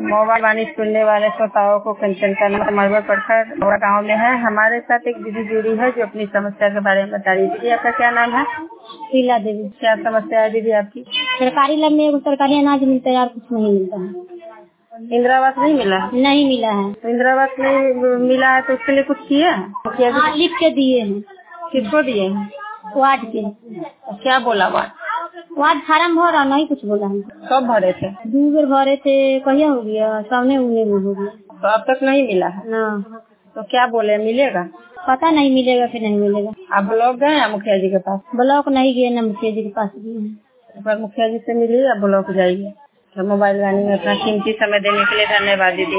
Mobile वाणी सुनने वाले श्रोताओं को कंचन का मरवर पड़कर गाँव में है। हमारे साथ एक दीदी जुड़ी है जो अपनी समस्या के बारे में बता रही है। दीदी आपका क्या नाम है? शीला देवी। क्या समस्या है दीदी आपकी? सरकारी लाभ में सरकारी अनाज मिलता है यार, कुछ नहीं मिलता है। इंदिरा आवास नहीं मिला? नहीं मिला है। तो इंदिरा आवास नहीं मिला है तो उसके लिए कुछ किए हैं? हाँ, लिख के दिए हैं। किसको दिए हैं? वार्ड के। क्या बोला वार्ड फार्म भरा, नहीं कुछ बोला है। कब भरे थे? 2 बार भरे थे। कहिया हो गया? सामने उन्हें में हो गया। तो अब तक नहीं मिला है ना। तो क्या बोले, मिलेगा? पता नहीं मिलेगा फिर नहीं मिलेगा। आप ब्लॉक गए हैं मुखिया जी के पास? ब्लॉक नहीं गए ना, मुखिया जी के पास गए हैं। एक बार मुखिया जी से मिलिए या ब्लॉक जाइए। तो मोबाइल वाणी में अपना कीमती समय देने के लिए धन्यवाद दीदी।